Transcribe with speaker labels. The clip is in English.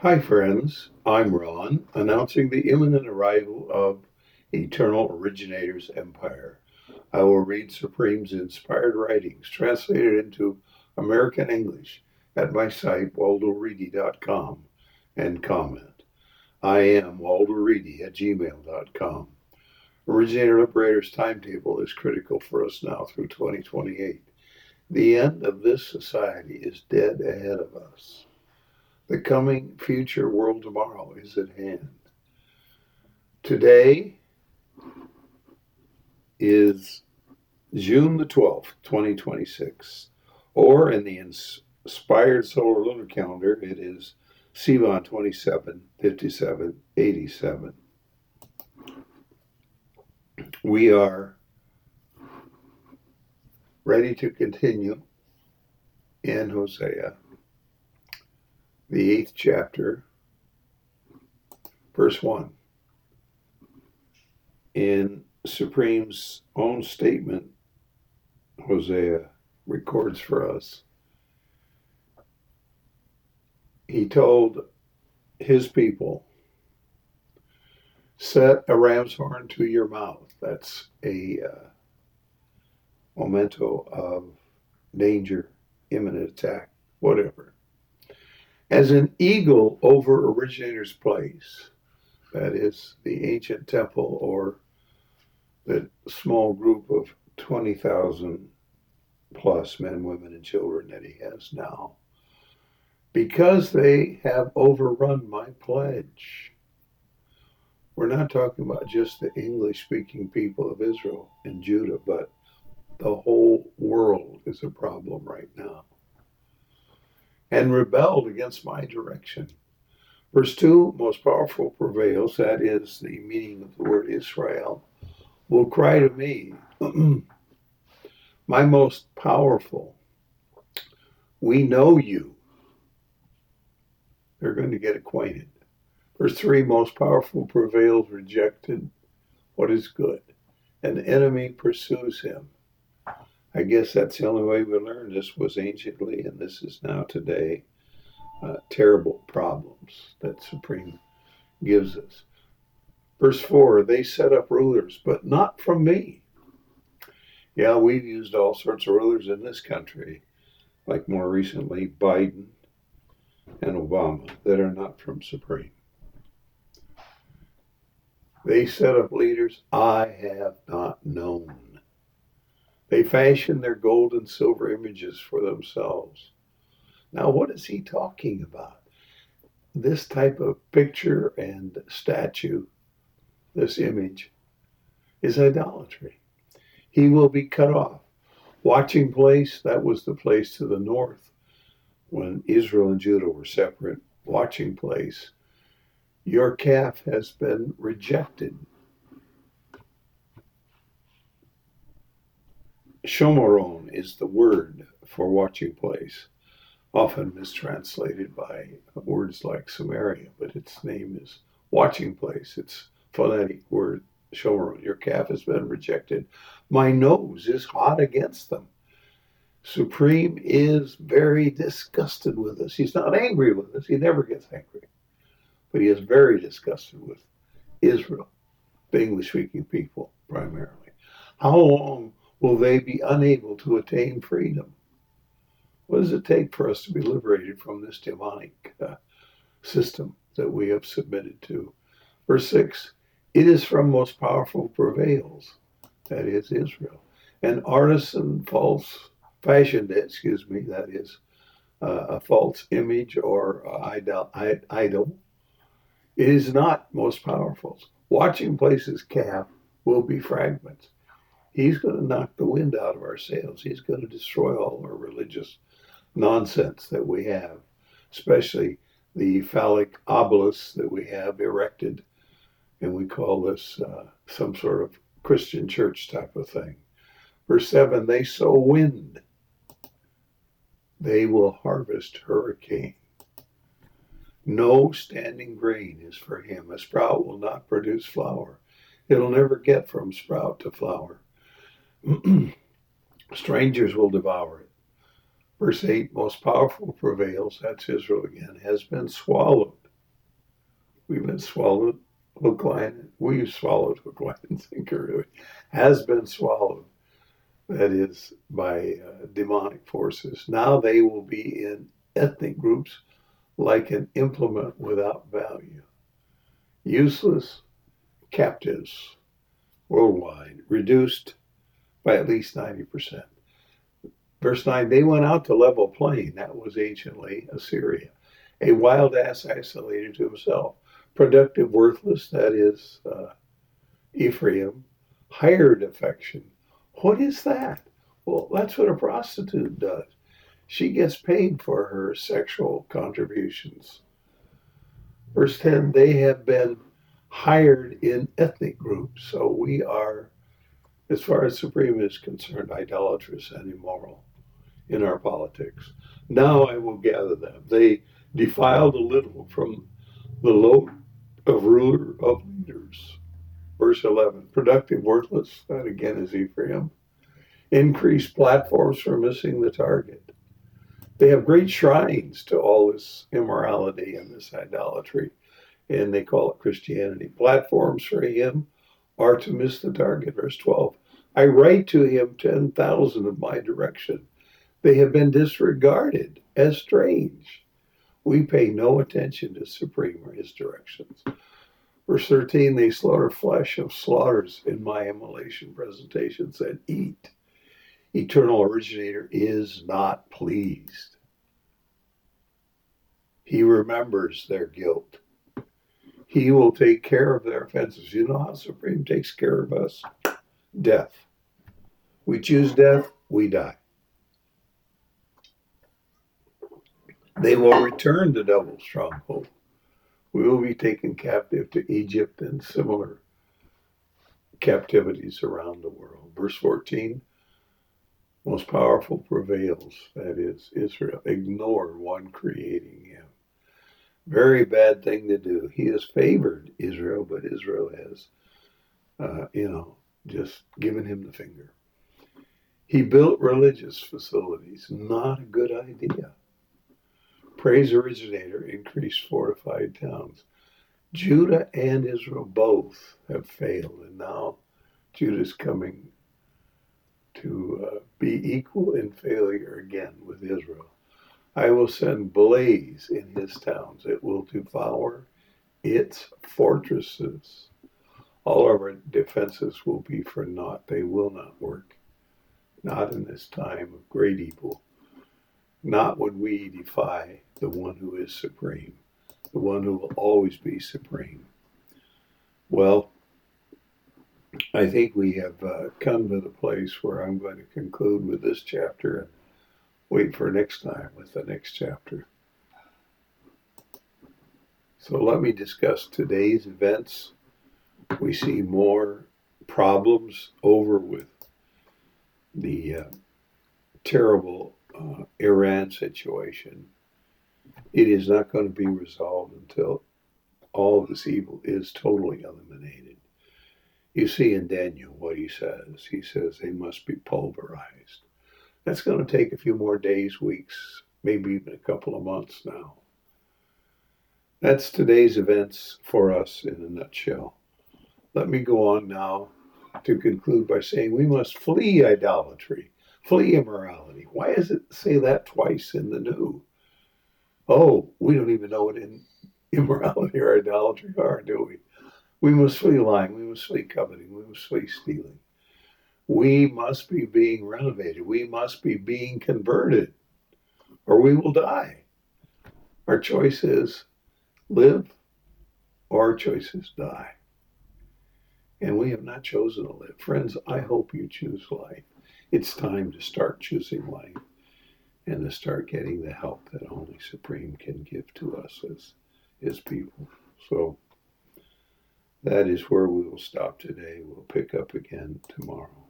Speaker 1: Hi, friends. I'm Ron, announcing the imminent arrival of Eternal Originator's Empire. I will read Supreme's inspired writings translated into American English at my site, waldoreedy.com, and comment. I am waldoreedy at gmail.com. Originator Liberator's timetable is critical for us now through 2028. The end of this society is dead ahead of us. The coming future world tomorrow is at hand. Today is June the 12th, 2026, or in the inspired solar lunar calendar, it is Sivan 275787. We are ready to continue in Hosea, the 8th chapter, verse 1. In Supreme's own statement, Hosea records for us, he told his people, set a ram's horn to your mouth. That's a memento of danger, imminent attack, whatever. As an eagle over Originator's place, that is the ancient temple or the small group of 20,000 plus men, women, and children that he has now, because they have overrun my pledge. We're not talking about just the English speaking people of Israel and Judah, but the whole world is a problem right now. And rebelled against my direction. Verse 2, most powerful prevails, that is the meaning of the word Israel, will cry to me, my most powerful, we know you. They're going to get acquainted. Verse 3, most powerful prevails, rejected what is good. An enemy pursues him. I guess that's the only way we learned this was anciently, and this is now today. Terrible problems that Supreme gives us. Verse 4, they set up rulers, but not from me. Yeah, we've used all sorts of rulers in this country, like more recently Biden and Obama, that are not from Supreme. They set up leaders I have not known. They fashion their gold and silver images for themselves. Now, what is he talking about? This type of picture and statue, this image, is idolatry. He will be cut off. Watching place, that was the place to the north when Israel and Judah were separate. Watching place, your calf has been rejected. Shomeron is the word for watching place, often mistranslated by words like Samaria, but its name is watching place. It's phonetic word, Shomeron. Your calf has been rejected. My nose is hot against them. Supreme is very disgusted with us. He's not angry with us. He never gets angry. But he is very disgusted with Israel, the English-speaking people primarily. How long will they be unable to attain freedom? What does it take for us to be liberated from this demonic system that we have submitted to? Verse 6, it is from most powerful prevails, that is Israel. An artisan fashioned, that is a false image or idol. It is not most powerful. Watching places calf will be fragments. He's going to knock the wind out of our sails. He's going to destroy all our religious nonsense that we have, especially the phallic obelisks that we have erected. And we call this some sort of Christian church type of thing. Verse 7, they sow wind. They will harvest hurricane. No standing grain is for him. A sprout will not produce flour. It'll never get from sprout to flour. Strangers will devour it. Verse 8, most powerful prevails, that's Israel again, has been swallowed. We've been swallowed hook, line. We've swallowed hook, line, and sinker, really. Has been swallowed. That is by demonic forces. Now they will be in ethnic groups like an implement without value. Useless captives worldwide, reduced by at least 90%. Verse 9, they went out to level plain. That was anciently Assyria. A wild ass isolated to himself. Productive, worthless, that is Ephraim. Hired affection. What is that? Well, that's what a prostitute does. She gets paid for her sexual contributions. Verse 10, they have been hired in ethnic groups. So we are, as far as Supreme is concerned, idolatrous and immoral in our politics. Now I will gather them. They defiled a little from the load of ruler of leaders. Verse 11, productive, worthless, that again is Ephraim. Increased platforms for missing the target. They have great shrines to all this immorality and this idolatry, and they call it Christianity. Platforms for him are to miss the target. Verse 12, I write to him 10,000 of my direction. They have been disregarded as strange. We pay no attention to Supreme or his directions. Verse 13, they slaughter flesh of slaughters in my immolation presentations and eat. Eternal originator is not pleased. He remembers their guilt. He will take care of their offenses. You know how Supreme takes care of us? Death. We choose death, we die. They will return to double stronghold. We will be taken captive to Egypt and similar captivities around the world. Verse 14, most powerful prevails, that is Israel. Ignore one creating him. Very bad thing to do. He has favored Israel, but Israel has, just given him the finger. He built religious facilities. Not a good idea. Praise originator, increased fortified towns. Judah and Israel both have failed, and now Judah's coming to be equal in failure again with Israel. I will send blaze in his towns. It will devour its fortresses. All of our defenses will be for naught. They will not work. Not in this time of great evil. Not when we defy the one who is supreme, the one who will always be supreme. Well, I think we have come to the place where I'm going to conclude with this chapter and wait for next time with the next chapter. So let me discuss today's events. We see more problems over with the terrible Iran situation. It is not going to be resolved until all this evil is totally eliminated. You see in Daniel what he says. He says they must be pulverized. That's going to take a few more days, weeks, maybe even a couple of months now. That's today's events for us in a nutshell. Let me go on now to conclude by saying we must flee idolatry, flee immorality. Why does it say that twice in the New? Oh, we don't even know what immorality or idolatry are, do we? We must flee lying. We must flee coveting. We must flee stealing. We must be being renovated. We must be being converted, or we will die. Our choice is live, or our choice is die. And we have not chosen to live. Friends, I hope you choose life. It's time to start choosing life and to start getting the help that only Supreme can give to us as his people. So that is where we will stop today. We'll pick up again tomorrow.